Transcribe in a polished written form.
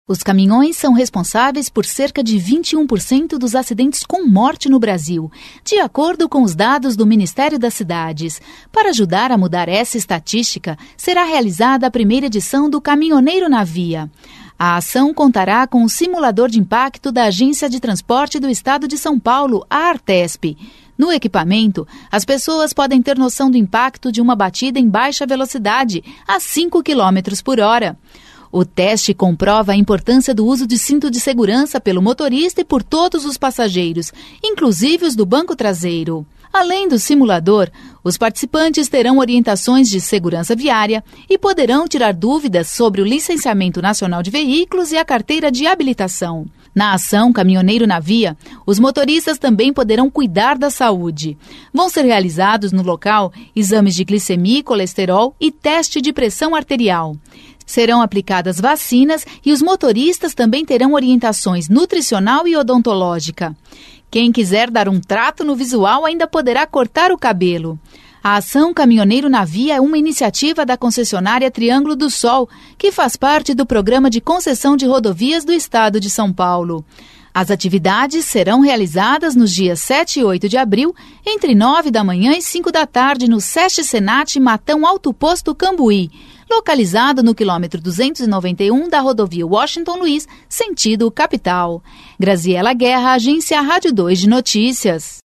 Os caminhões são responsáveis por cerca de 21% dos acidentes com morte no Brasil, de acordo com os dados do Ministério das Cidades. Para ajudar a mudar essa estatística, será realizada a primeira edição do Caminhoneiro na Via. A ação contará com um simulador de impacto da Agência de Transporte do Estado de São Paulo, a Artesp. No equipamento, as pessoas podem ter noção do impacto de uma batida em baixa velocidade, a 5 km por hora. O teste comprova a importância do uso de cinto de segurança pelo motorista e por todos os passageiros, inclusive os do banco traseiro. Além do simulador, os participantes terão orientações de segurança viária e poderão tirar dúvidas sobre o licenciamento nacional de veículos e a carteira de habilitação. Na ação Caminhoneiro na Via, os motoristas também poderão cuidar da saúde. Vão ser realizados no local exames de glicemia e colesterol e teste de pressão arterial. Serão aplicadas vacinas e os motoristas também terão orientações nutricional e odontológica. Quem quiser dar um trato no visual ainda poderá cortar o cabelo. A ação Caminhoneiro na Via é uma iniciativa da concessionária Triângulo do Sol, que faz parte do Programa de Concessão de Rodovias do Estado de São Paulo. As atividades serão realizadas nos dias 7 e 8 de abril, entre 9 da manhã e 5 da tarde, no SESC Senat Matão Alto Posto Cambuí, localizado no quilômetro 291 da rodovia Washington Luiz, sentido capital. Graziela Guerra, Agência Rádio 2 de Notícias.